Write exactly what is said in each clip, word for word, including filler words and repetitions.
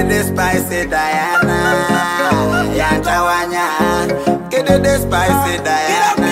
the spicy Diana, Yantawanya. Get the spicy Diana.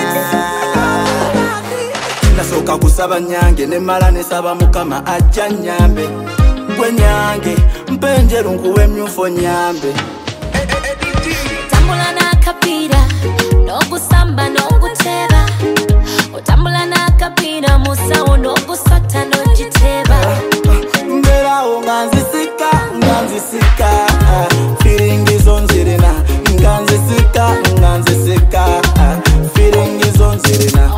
Nasoka kusaba nyange ne mala ne saba mukama ajja nyambe. Gwe nyange mpenje lunkuwe myufo nyambe. Tambula na kapira no kusamba no kuteba. Otambula na kapira musawo no kusata no jiteba. Mbera onganzisika nganzisika feeling is on zirina nganzisika nganzisika feeling is on zirina.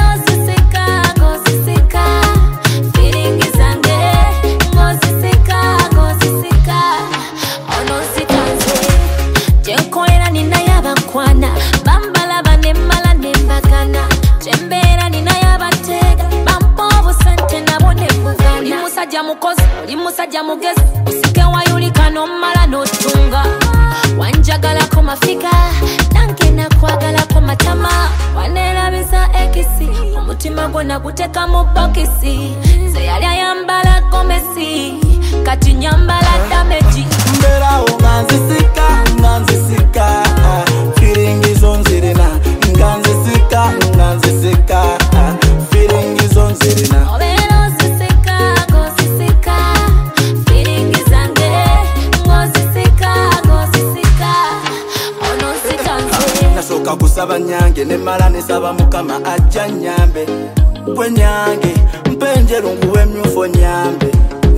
Bambala banemala nembagana Chembera nina yabatega Bampovu sente nabone mugana Oli musajja mukozi, oli musajja mugezi Usike wayulika nomala notunga Wanjagalako mafika Nange nakwagalako matama Wanerabisa ekisi Omutima gwona guteka mu bokisi Nze yali ayambala gomesi Kati nyambala dameji Mbera onganzisika nganzisika feeling is on zirina nganzisika nganzisika feeling is on zirina. Obero sisika gosisika feeling is ange ngosisika gosisika ono sitanze. Nasoka kusaba nyange ne mala ne saba mukama ajja nyambe. Gwe nyange mpenje lunkuwe myufo nyambe.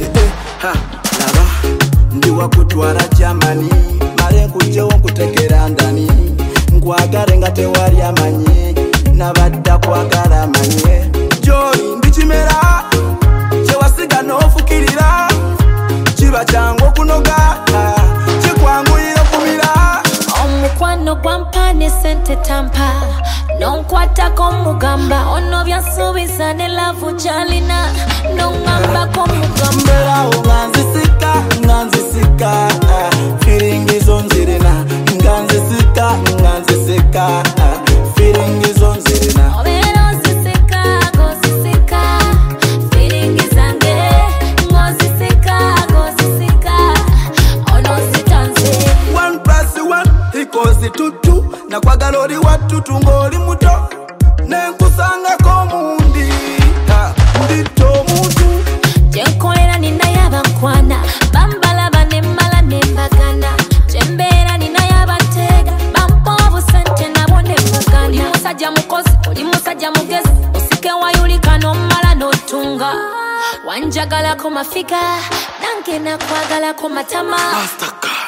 Ha laba ndi wakutwala Germany male nkujjewo nkutekera ndani nkwagale nga tewali amanyi nabadda kwagala amanye Joy ndi kimera kyewasiga n'ofukirira kiba kyangu okunoga kikwanguyira kumira omukwano gwampane sente tampa nonkwatako mugamba ono byasuubiza ne lavu gyalina nongambako mugamba mbera onganzisika nganzisika feeling is on zirina nganzisika nganzisika feeling is on zirina. Obero sisika gosisika feeling is ange ngosisika gosisika ono sitanze. One plus one equals two two. Nakwagala oli wattutu ng'oli muto nenkusangako mundi ndito omuntu Jenkolera nina yabakwana Bambala banemala nembagana Chembera nina yabatega Bampovu sente nabone mugana Oli musajja mukozi, oli musajja mugezi Usike wayulika nomala notunga Wanjagalako mafika Nange nakwagalako matama Mastercard.